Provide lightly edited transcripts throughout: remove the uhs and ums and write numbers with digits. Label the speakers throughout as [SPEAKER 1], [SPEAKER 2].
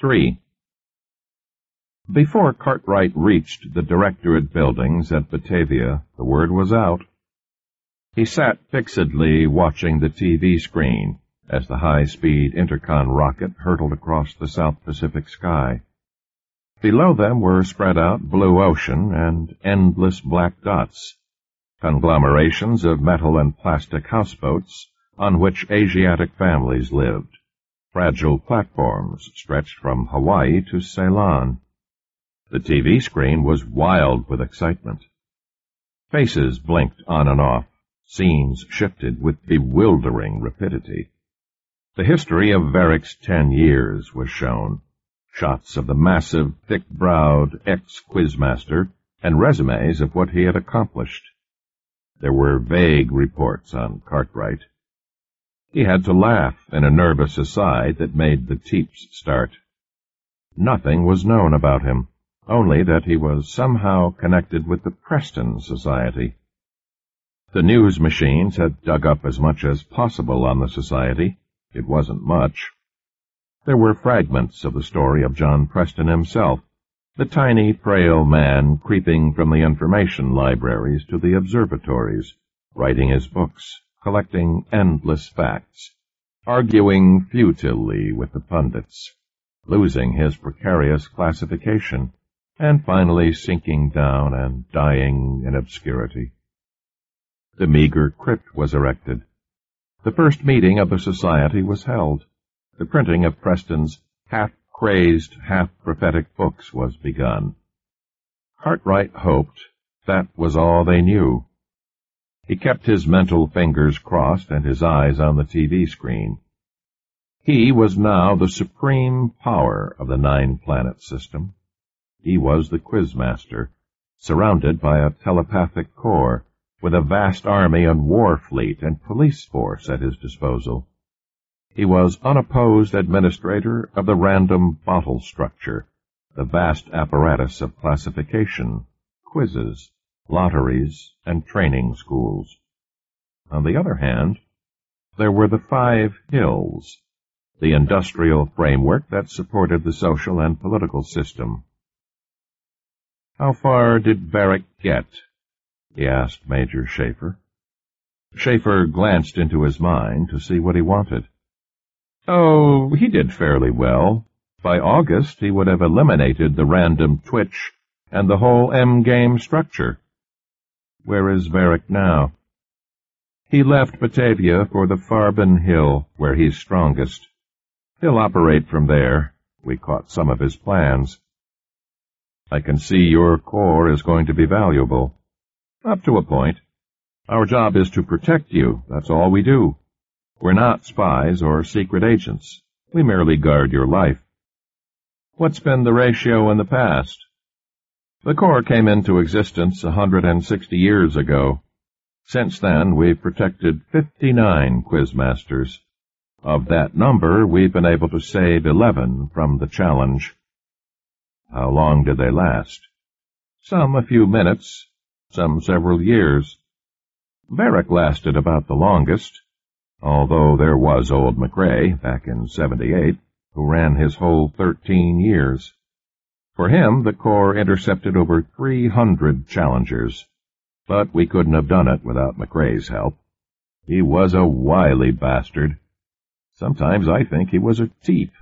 [SPEAKER 1] 3. Before Cartwright reached the directorate buildings at Batavia, the word was out. He sat fixedly watching the TV screen as the high-speed Intercon rocket hurtled across the South Pacific sky. Below them were spread out blue ocean and endless black dots, conglomerations of metal and plastic houseboats on which Asiatic families lived, fragile platforms stretched from Hawaii to Ceylon. The TV screen was wild with excitement. Faces blinked on and off. Scenes shifted with bewildering rapidity. The history of Varick's 10 years was shown. Shots of the massive, thick-browed ex-quizmaster and resumes of what he had accomplished. There were vague reports on Cartwright. He had to laugh in a nervous aside that made the teeps start. Nothing was known about him, only that he was somehow connected with the Preston Society. The news machines had dug up as much as possible on the society. It wasn't much. There were fragments of the story of John Preston himself, the tiny, frail man creeping from the information libraries to the observatories, writing his books, collecting endless facts, arguing futilely with the pundits, losing his precarious classification, and finally sinking down and dying in obscurity. The meager crypt was erected. The first meeting of the society was held. The printing of Preston's half-crazed, half-prophetic books was begun. Cartwright hoped that was all they knew. He kept his mental fingers crossed and his eyes on the TV screen. He was now the supreme power of the 9-planet system. He was the quizmaster, surrounded by a telepathic corps, with a vast army and war fleet and police force at his disposal. He was unopposed administrator of the random bottle structure, the vast apparatus of classification, quizzes, lotteries, and training schools. On the other hand, there were the 5 hills, the industrial framework that supported the social and political system. How far did Varick get? He asked Major Schaefer. Schaefer glanced into his mind to see what he wanted. Oh, he did fairly well. By August, he would have eliminated the random twitch and the whole M-game structure. Where is Varick now? He left Batavia for the Farben Hill, where he's strongest. He'll operate from there. We caught some of his plans. I can see your corps is going to be valuable. Up to a point. Our job is to protect you. That's all we do. We're not spies or secret agents. We merely guard your life. What's been the ratio in the past? The Corps came into existence 160 years ago. Since then, we've protected 59 quizmasters. Of that number, we've been able to save 11 from the challenge. How long did they last? Some a few minutes, some several years. Varick lasted about the longest, although there was old McRae, back in '78, who ran his whole 13 years. For him, the Corps intercepted over 300 challengers, but we couldn't have done it without McRae's help. He was a wily bastard. Sometimes I think he was a teep.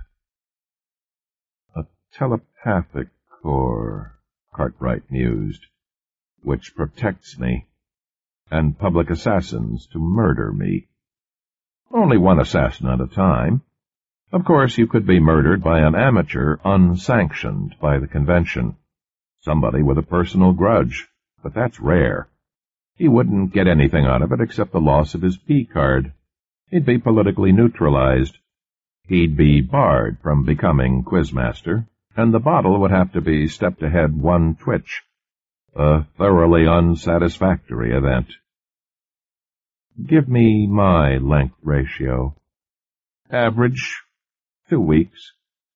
[SPEAKER 1] A telepathic Corps, Cartwright mused, which protects me, and public assassins to murder me. Only one assassin at a time. Of course, you could be murdered by an amateur unsanctioned by the convention, somebody with a personal grudge, but that's rare. He wouldn't get anything out of it except the loss of his P-card. He'd be politically neutralized. He'd be barred from becoming quizmaster, and the bottle would have to be stepped ahead one twitch. A thoroughly unsatisfactory event. Give me my length ratio. Average, 2 weeks.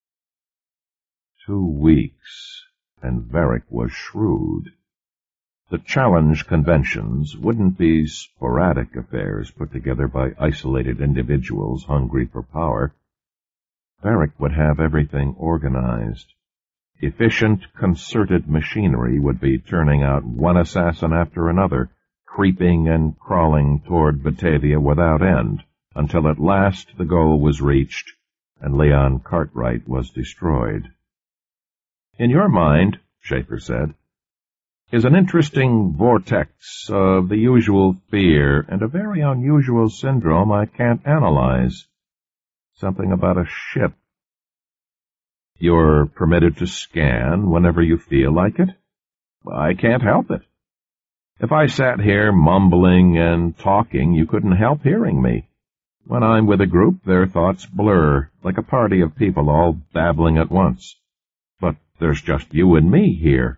[SPEAKER 1] 2 weeks, and Varick was shrewd. The challenge conventions wouldn't be sporadic affairs put together by isolated individuals hungry for power. Varick would have everything organized. Efficient, concerted machinery would be turning out one assassin after another, creeping and crawling toward Batavia without end, until at last the goal was reached and Leon Cartwright was destroyed. In your mind, Schaefer said, is an interesting vortex of the usual fear and a very unusual syndrome I can't analyze. Something about a ship. You're permitted to scan whenever you feel like it? I can't help it. If I sat here mumbling and talking, you couldn't help hearing me. When I'm with a group, their thoughts blur, like a party of people all babbling at once. But there's just you and me here.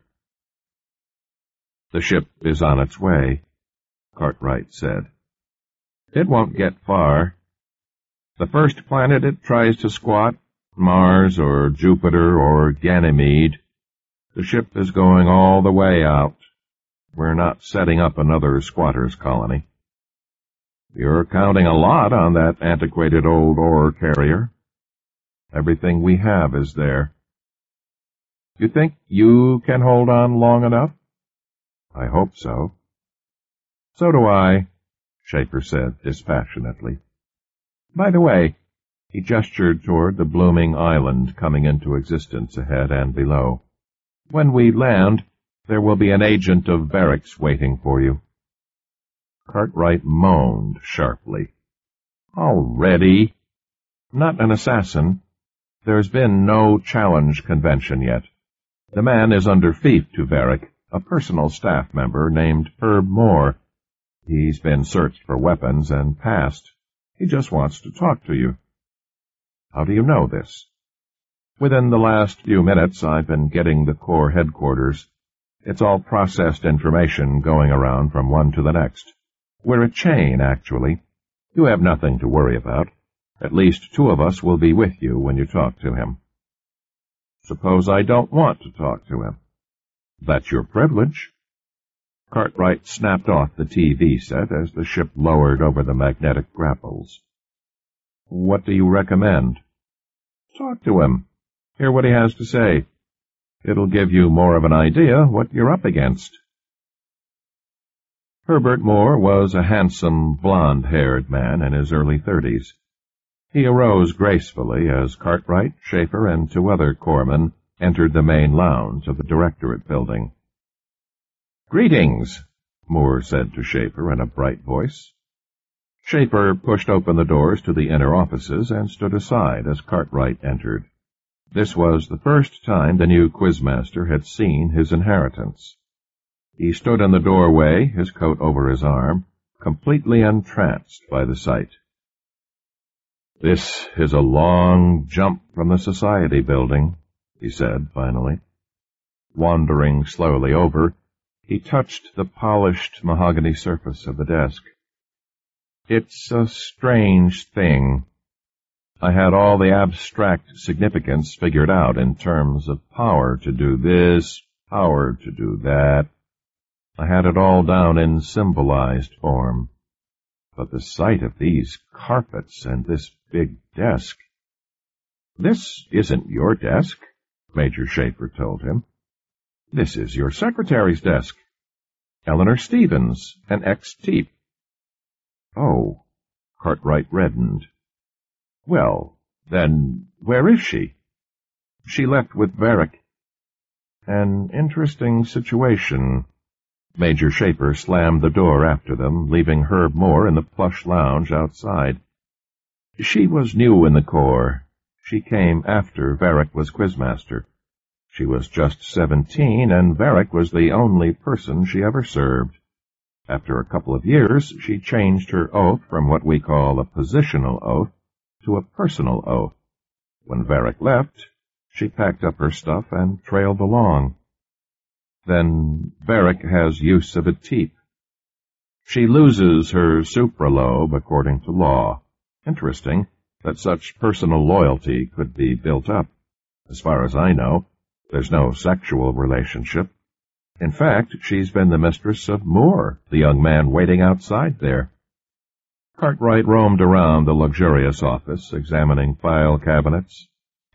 [SPEAKER 1] The ship is on its way, Cartwright said. It won't get far. The first planet it tries to squat, Mars or Jupiter or Ganymede, the ship is going all the way out. We're not setting up another squatters' colony. You're counting a lot on that antiquated old ore carrier. Everything we have is there. You think you can hold on long enough? I hope so. So do I, Schaefer said dispassionately. By the way, he gestured toward the blooming island coming into existence ahead and below. When we land, there will be an agent of Varick's waiting for you. Cartwright moaned sharply. Already? Not an assassin. There's been no challenge convention yet. The man is under fief to Varick, a personal staff member named Herb Moore. He's been searched for weapons and passed. He just wants to talk to you. How do you know this? Within the last few minutes, I've been getting the Corps headquarters. It's all processed information going around from one to the next. We're a chain, actually. You have nothing to worry about. At least 2 of us will be with you when you talk to him. Suppose I don't want to talk to him. That's your privilege. Cartwright snapped off the TV set as the ship lowered over the magnetic grapples. What do you recommend? Talk to him. Hear what he has to say. It'll give you more of an idea what you're up against. Herbert Moore was a handsome, blond-haired man in his early 30s. He arose gracefully as Cartwright, Schaefer, and 2 other corpsmen entered the main lounge of the Directorate building. Greetings, Moore said to Schaefer in a bright voice. Schaefer pushed open the doors to the inner offices and stood aside as Cartwright entered. This was the first time the new quizmaster had seen his inheritance. He stood in the doorway, his coat over his arm, completely entranced by the sight. This is a long jump from the Society building, he said finally. Wandering slowly over, he touched the polished mahogany surface of the desk. It's a strange thing. I had all the abstract significance figured out in terms of power to do this, power to do that. I had it all down in symbolized form. But the sight of these carpets and this big desk... This isn't your desk, Major Schaefer told him. This is your secretary's desk. Eleanor Stevens, an ex-Teep. Oh, Cartwright reddened. Well, then, where is she? She left with Varick. An interesting situation. Major Schaefer slammed the door after them, leaving Herb Moore in the plush lounge outside. She was new in the Corps. She came after Varick was quizmaster. She was just 17, and Varick was the only person she ever served. After a couple of years, she changed her oath from what we call a positional oath to a personal oath. When Varick left, she packed up her stuff and trailed along. Then Varick has use of a Teep. She loses her supralobe according to law. Interesting that such personal loyalty could be built up. As far as I know, there's no sexual relationship. In fact, she's been the mistress of Moore, the young man waiting outside there. Cartwright roamed around the luxurious office, examining file cabinets,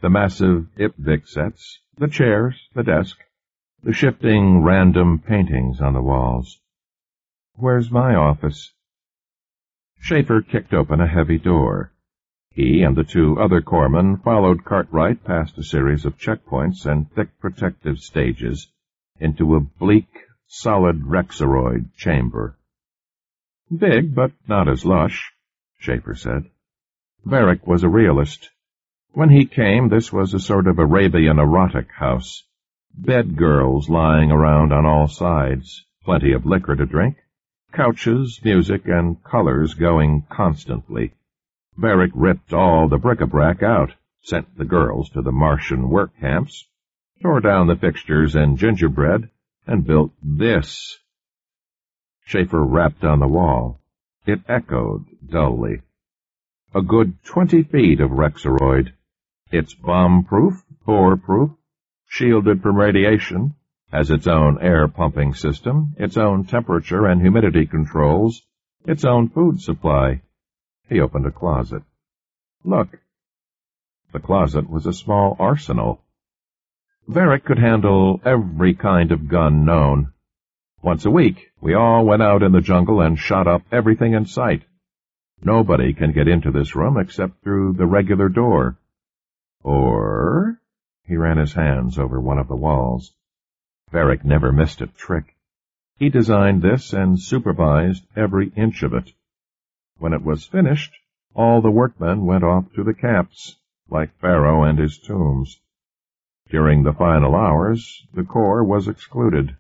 [SPEAKER 1] The massive Ipvic sets, the chairs, the desk, the shifting random paintings on the walls. Where's my office? Schaefer kicked open a heavy door. He and the two other corpsmen followed Cartwright past a series of checkpoints and thick protective stages into a bleak, solid Rexaroid chamber. Big, but not as lush, Schaefer said. Varick was a realist. When he came, this was a sort of Arabian erotic house. Bed girls lying around on all sides, plenty of liquor to drink, couches, music, and colors going constantly. Varick ripped all the bric-a-brac out, sent the girls to the Martian work camps, tore down the fixtures and gingerbread, and built this. Schaefer rapped on the wall. It echoed dully. A good 20 feet of Rexaroid. It's bomb-proof, bore-proof, shielded from radiation, has its own air-pumping system, its own temperature and humidity controls, its own food supply. He opened a closet. Look. The closet was a small arsenal. Varick could handle every kind of gun known. Once a week, we all went out in the jungle and shot up everything in sight. Nobody can get into this room except through the regular door. Or... He ran his hands over one of the walls. Varick never missed a trick. He designed this and supervised every inch of it. When it was finished, all the workmen went off to the camps, like Pharaoh and his tombs. During the final hours, the Corps was excluded.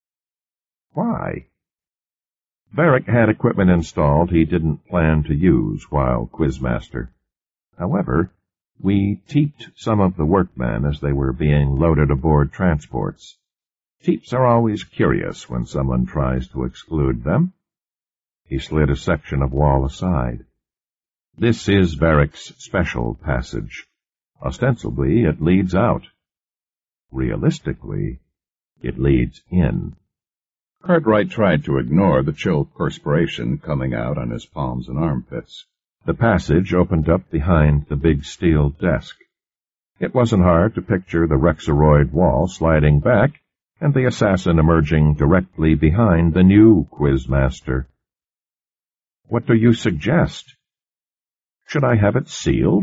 [SPEAKER 1] Why? Varick had equipment installed he didn't plan to use while Quizmaster. However, we teeped some of the workmen as they were being loaded aboard transports. Teeps are always curious when someone tries to exclude them. He slid a section of wall aside. This is Varick's special passage. Ostensibly, it leads out. Realistically, it leads in.
[SPEAKER 2] Cartwright tried to ignore the chill perspiration coming out on his palms and armpits.
[SPEAKER 1] The passage opened up behind the big steel desk. It wasn't hard to picture the Rexaroid wall sliding back and the assassin emerging directly behind the new Quizmaster. What do you suggest? Should I have it sealed?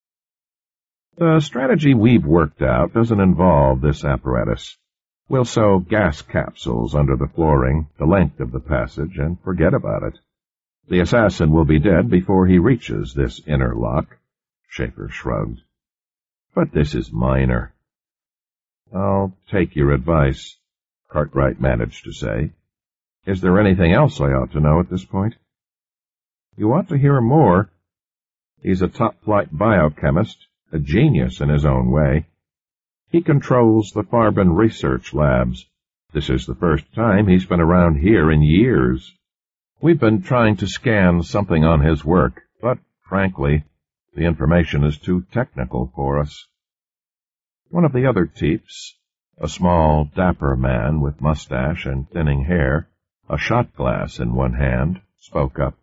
[SPEAKER 1] The strategy we've worked out doesn't involve this apparatus. We'll sew gas capsules under the flooring the length of the passage and forget about it. The assassin will be dead before he reaches this inner lock. Schaefer shrugged. But this is minor. I'll take your advice, Cartwright managed to say. Is there anything else I ought to know at this point? You ought to hear more. He's a top-flight biochemist, a genius in his own way. He controls the Farben research labs. This is the first time he's been around here in years. We've been trying to scan something on his work, but, frankly, the information is too technical for us. One of the other Teeps, a small, dapper man with mustache and thinning hair, a shot glass in one hand, spoke up.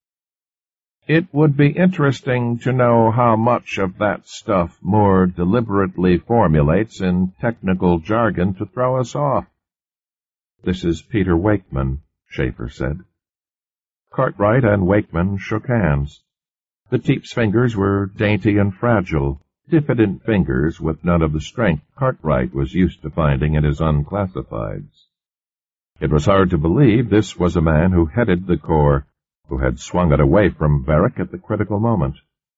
[SPEAKER 1] It would be interesting to know how much of that stuff Moore deliberately formulates in technical jargon to throw us off. This is Peter Wakeman, Schaefer said. Cartwright and Wakeman shook hands. The Teep's fingers were dainty and fragile, diffident fingers with none of the strength Cartwright was used to finding in his unclassifieds. It was hard to believe this was a man who headed the Corps, who had swung it away from Varick at the critical moment.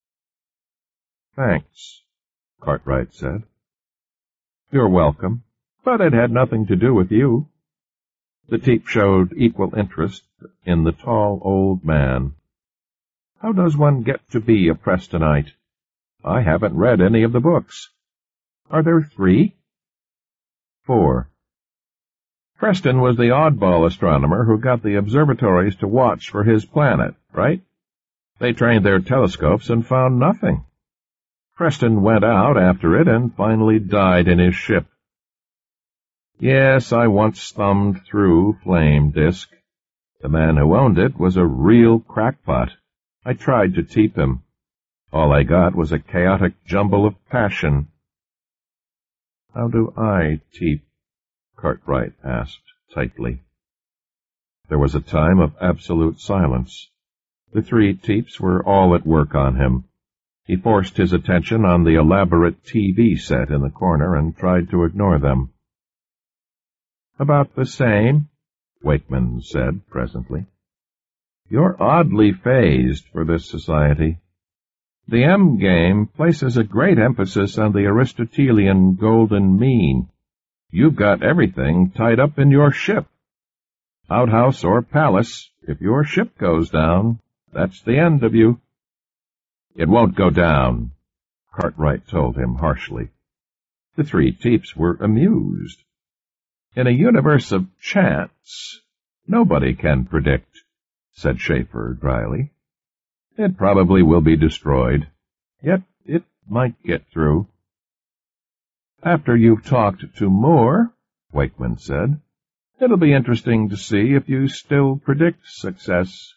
[SPEAKER 1] Thanks, Cartwright said. You're welcome, but it had nothing to do with you. The Teep showed equal interest in the tall old man. How does one get to be a Prestonite? I haven't read any of the books. Are there 3? 4. Preston was the oddball astronomer who got the observatories to watch for his planet, right? They trained their telescopes and found nothing. Preston went out after it and finally died in his ship. Yes, I once thumbed through Flame Disk. The man who owned it was a real crackpot. I tried to teep him. All I got was a chaotic jumble of passion. How do I teep? Cartwright asked tightly. There was a time of absolute silence. The three Teeps were all at work on him. He forced his attention on the elaborate TV set in the corner and tried to ignore them. "About the same," Wakeman said presently. "You're oddly phased for this society. The M-game places a great emphasis on the Aristotelian golden mean. You've got everything tied up in your ship. Outhouse or palace, if your ship goes down, that's the end of you." "It won't go down," Cartwright told him harshly. The three Teeps were amused. "In a universe of chance, nobody can predict," said Schaefer dryly. "It probably will be destroyed, yet it might get through." "After you've talked to Moore," Wakeman said, "it'll be interesting to see if you still predict success."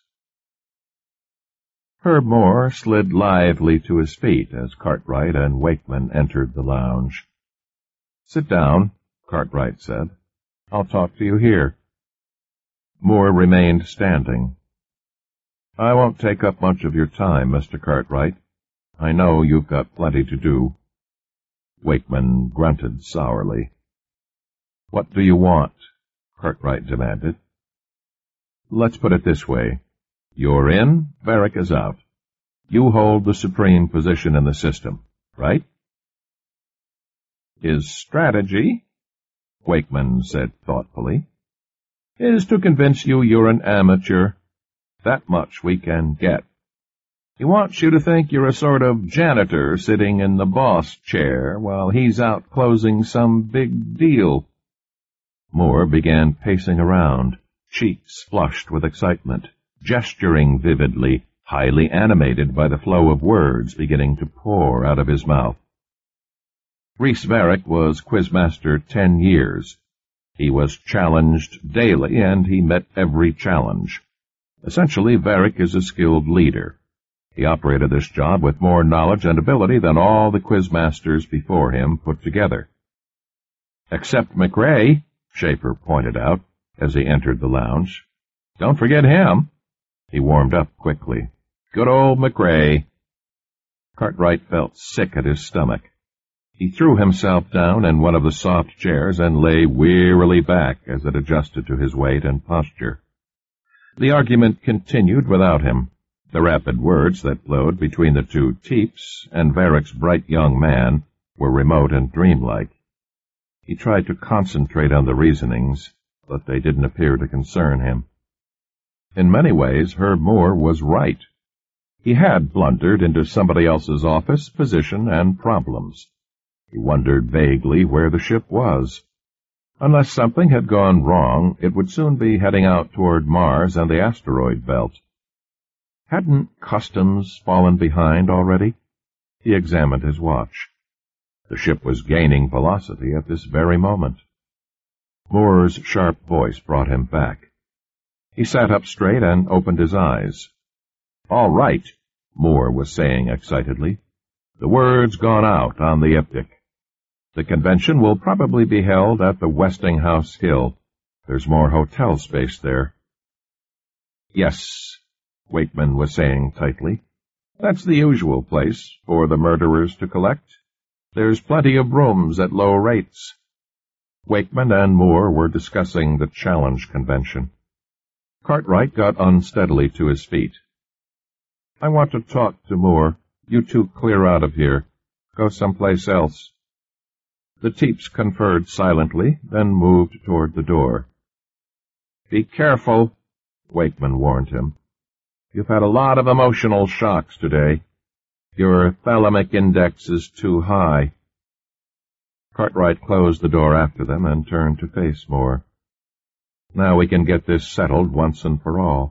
[SPEAKER 1] Herb Moore slid lithely to his feet as Cartwright and Wakeman entered the lounge. "Sit down," Cartwright said. "I'll talk to you here." Moore remained standing. "I won't take up much of your time, Mr. Cartwright. I know you've got plenty to do." Wakeman grunted sourly. "What do you want?" Cartwright demanded. "Let's put it this way. You're in, Varick is out. You hold the supreme position in the system, right?" "His strategy," Wakeman said thoughtfully, "is to convince you you're an amateur. That much we can get. He wants you to think you're a sort of janitor sitting in the boss chair while he's out closing some big deal." Moore began pacing around, cheeks flushed with excitement, gesturing vividly, highly animated by the flow of words beginning to pour out of his mouth. Rhys Varick was quizmaster 10 years. He was challenged daily, and he met every challenge. Essentially, Varick is a skilled leader. He operated this job with more knowledge and ability than all the quizmasters before him put together. "Except McRae," Schaefer pointed out as he entered the lounge. "Don't forget him." He warmed up quickly. "Good old McRae." Cartwright felt sick at his stomach. He threw himself down in one of the soft chairs and lay wearily back as it adjusted to his weight and posture. The argument continued without him. The rapid words that flowed between the two Teeps and Varick's bright young man were remote and dreamlike. He tried to concentrate on the reasonings, but they didn't appear to concern him. In many ways, Herb Moore was right. He had blundered into somebody else's office, position, and problems. He wondered vaguely where the ship was. Unless something had gone wrong, it would soon be heading out toward Mars and the asteroid belt. Hadn't customs fallen behind already? He examined his watch. The ship was gaining velocity at this very moment. Moore's sharp voice brought him back. He sat up straight and opened his eyes. "All right," Moore was saying excitedly. "The word's gone out on the Iptic. The convention will probably be held at the Westinghouse Hill. There's more hotel space there." "Yes," Wakeman was saying tightly. "That's the usual place for the murderers to collect. There's plenty of rooms at low rates." Wakeman and Moore were discussing the challenge convention. Cartwright got unsteadily to his feet. "I want to talk to Moore. You two clear out of here. Go someplace else." The Teeps conferred silently, then moved toward the door. "Be careful," Wakeman warned him. "You've had a lot of emotional shocks today. Your thalamic index is too high." Cartwright closed the door after them and turned to face Moore. "Now we can get this settled once and for all."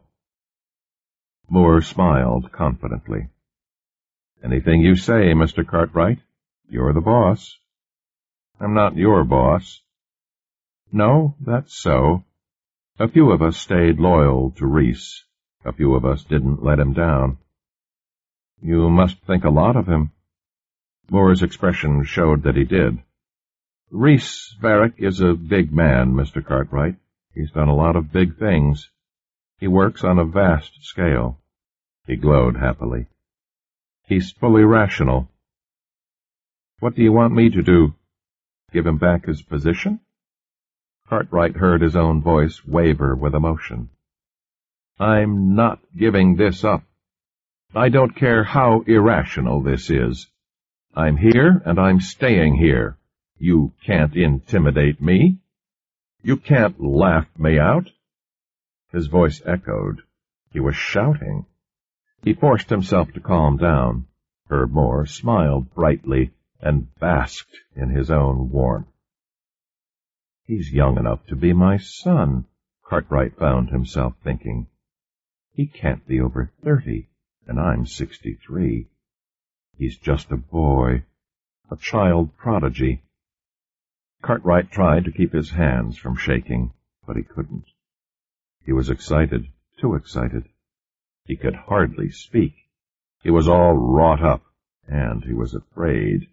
[SPEAKER 1] Moore smiled confidently. "Anything you say, Mr. Cartwright. You're the boss." "I'm not your boss." "No, that's so. A few of us stayed loyal to Rhys. A few of us didn't let him down." You must think a lot of him. Moore's expression showed that he did. Rhys Varick is a big man, Mr. Cartwright. He's done a lot of big things. He works on a vast scale. He glowed happily. He's fully rational. What do you want me to do? Give him back his position? Cartwright heard his own voice waver with emotion. I'm not giving this up. I don't care how irrational this is. I'm here, and I'm staying here. You can't intimidate me. You can't laugh me out. His voice echoed. He was shouting. He forced himself to calm down. Herb Moore smiled brightly and basked in his own warmth. He's young enough to be my son, Cartwright found himself thinking. He can't be over 30, and I'm 63. He's just a boy, a child prodigy. Cartwright tried to keep his hands from shaking, but he couldn't. He was excited, too excited. He could hardly speak. He was all wrought up, and he was afraid.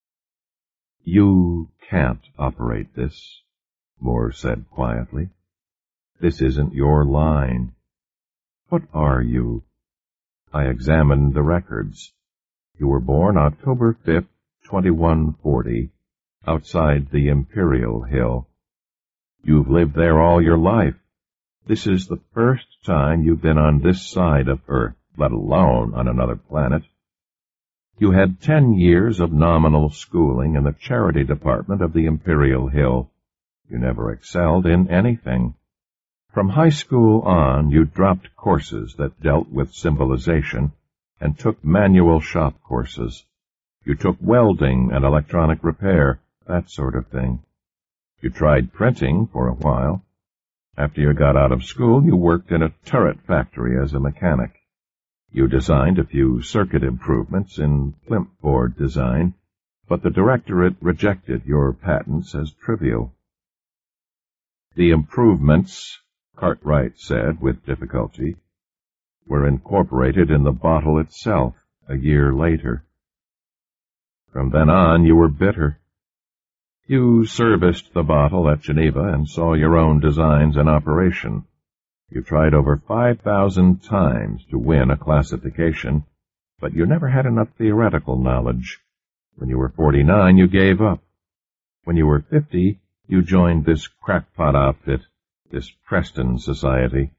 [SPEAKER 1] You can't operate this, Moore said quietly. This isn't your line. What are you? I examined the records. You were born October 5th, 2140, outside the Imperial Hill. You've lived there all your life. This is the first time you've been on this side of Earth, let alone on another planet. You had 10 years of nominal schooling in the charity department of the Imperial Hill. You never excelled in anything. From high school on, you dropped courses that dealt with symbolization and took manual shop courses. You took welding and electronic repair, that sort of thing. You tried printing for a while. After you got out of school, you worked in a turret factory as a mechanic. You designed a few circuit improvements in plinth-board design, but the directorate rejected your patents as trivial. The improvements, Cartwright said with difficulty, were incorporated in the bottle itself a year later. From then on, you were bitter. You serviced the bottle at Geneva and saw your own designs in operation. You tried over 5,000 times to win a classification, but you never had enough theoretical knowledge. When you were 49, you gave up. When you were 50, you joined this crackpot outfit, this Preston Society.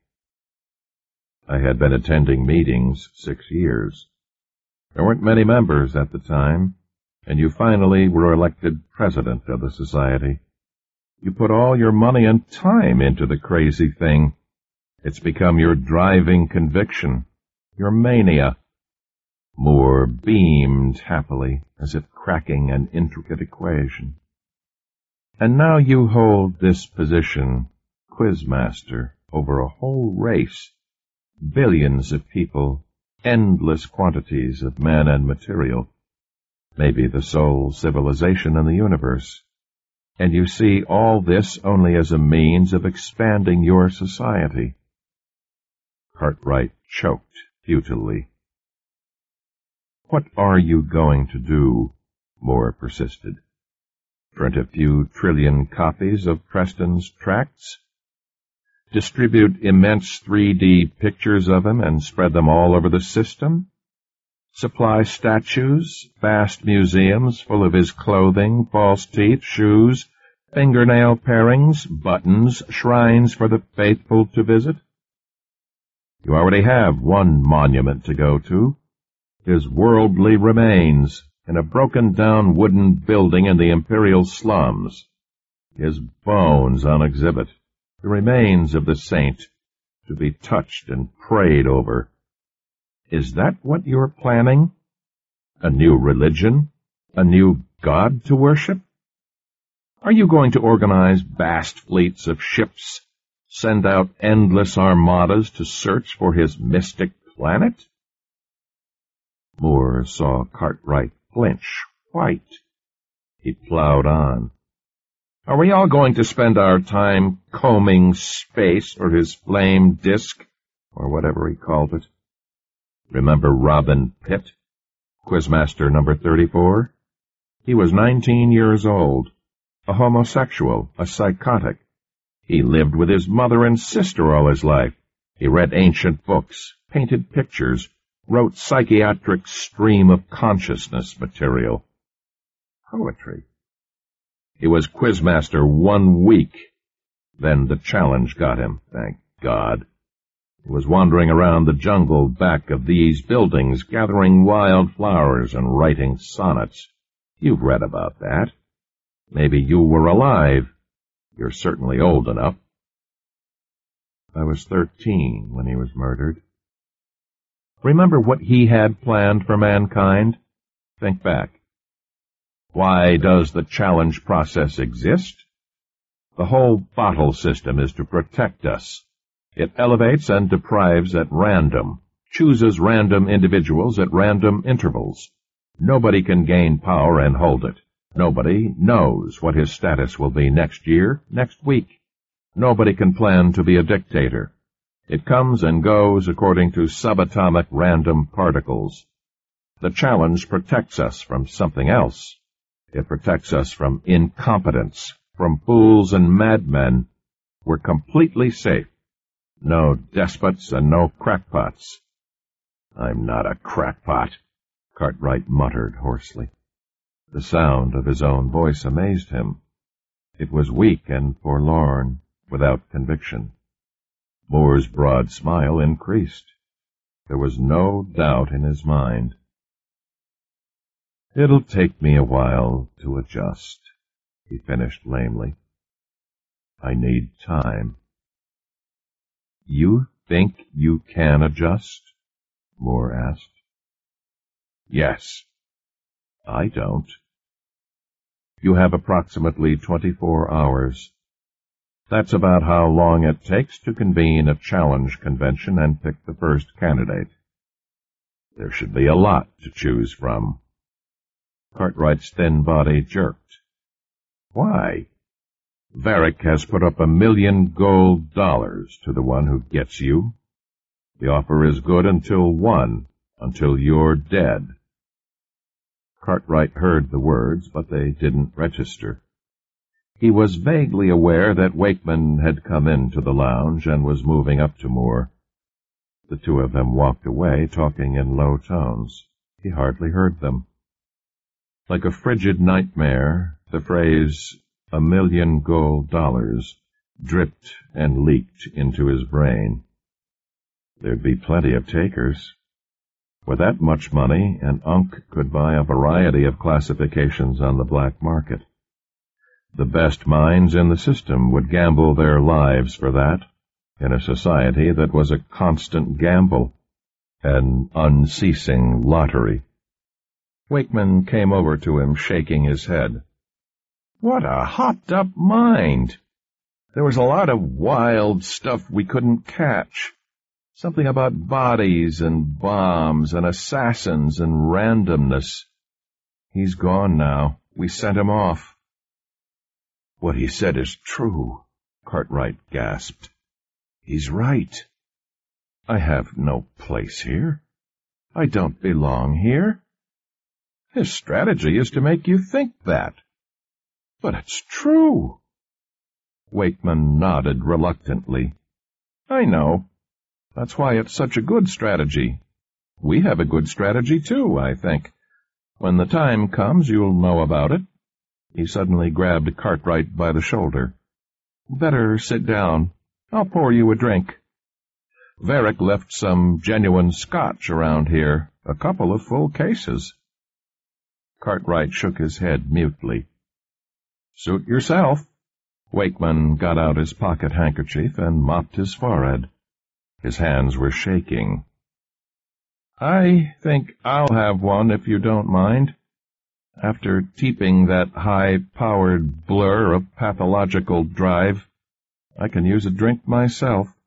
[SPEAKER 1] I had been attending meetings 6 years. There weren't many members at the time, and you finally were elected president of the society. You put all your money and time into the crazy thing. It's become your driving conviction, your mania. Moore beamed happily, as if cracking an intricate equation. And now you hold this position, quizmaster, over a whole race, billions of people, endless quantities of men and material, maybe the sole civilization in the universe. And you see all this only as a means of expanding your society. Cartwright choked futilely. What are you going to do? Moore persisted. Print a few trillion copies of Preston's tracts? Distribute immense 3D pictures of him and spread them all over the system? Supply statues, vast museums full of his clothing, false teeth, shoes, fingernail parings, buttons, shrines for the faithful to visit? You already have one monument to go to, his worldly remains in a broken-down wooden building in the imperial slums, his bones on exhibit, the remains of the saint to be touched and prayed over. Is that what you're planning? A new religion? A new god to worship? Are you going to organize vast fleets of ships, send out endless armadas to search for his mystic planet? Moore saw Cartwright flinch white. He plowed on. Are we all going to spend our time combing space for his flame disk, or whatever he called it? Remember Robin Pitt, Quizmaster number 34? He was 19 years old, a homosexual, a psychotic. He lived with his mother and sister all his life. He read ancient books, painted pictures, wrote psychiatric stream of consciousness material. Poetry. He was Quizmaster 1 week. Then the challenge got him, thank God. He was wandering around the jungle back of these buildings, gathering wild flowers and writing sonnets. You've read about that. Maybe you were alive. You're certainly old enough. I was 13 when he was murdered. Remember what he had planned for mankind? Think back. Why does the challenge process exist? The whole bottle system is to protect us. It elevates and deprives at random, chooses random individuals at random intervals. Nobody can gain power and hold it. Nobody knows what his status will be next year, next week. Nobody can plan to be a dictator. It comes and goes according to subatomic random particles. The challenge protects us from something else. It protects us from incompetence, from fools and madmen. We're completely safe. No despots and no crackpots. I'm not a crackpot, Cartwright muttered hoarsely. The sound of his own voice amazed him. It was weak and forlorn, without conviction. Moore's broad smile increased. There was no doubt in his mind. It'll take me a while to adjust, he finished lamely. I need time. You think you can adjust? Moore asked. Yes. I don't. You have approximately 24 hours. That's about how long it takes to convene a challenge convention and pick the first candidate. There should be a lot to choose from. Cartwright's thin body jerked. Why? Varick has put up $1 million gold to the one who gets you. The offer is good until you're dead. Cartwright heard the words, but they didn't register. He was vaguely aware that Wakeman had come into the lounge and was moving up to Moore. The two of them walked away, talking in low tones. He hardly heard them. Like a frigid nightmare, the phrase, $1 million gold, dripped and leaked into his brain. There'd be plenty of takers. With that much money, an unk could buy a variety of classifications on the black market. The best minds in the system would gamble their lives for that, in a society that was a constant gamble, an unceasing lottery. Wakeman came over to him, shaking his head. What a hopped-up mind! There was a lot of wild stuff we couldn't catch. Something about bodies and bombs and assassins and randomness. He's gone now. We sent him off. What he said is true, Cartwright gasped. He's right. I have no place here. I don't belong here. His strategy is to make you think that. But it's true. Wakeman nodded reluctantly. I know. That's why it's such a good strategy. We have a good strategy, too, I think. When the time comes, you'll know about it. He suddenly grabbed Cartwright by the shoulder. Better sit down. I'll pour you a drink. Varick left some genuine scotch around here, a couple of full cases. Cartwright shook his head mutely. Suit yourself. Wakeman got out his pocket handkerchief and mopped his forehead. His hands were shaking. I think I'll have one if you don't mind. After teeping that high-powered blur of pathological drive, I can use a drink myself.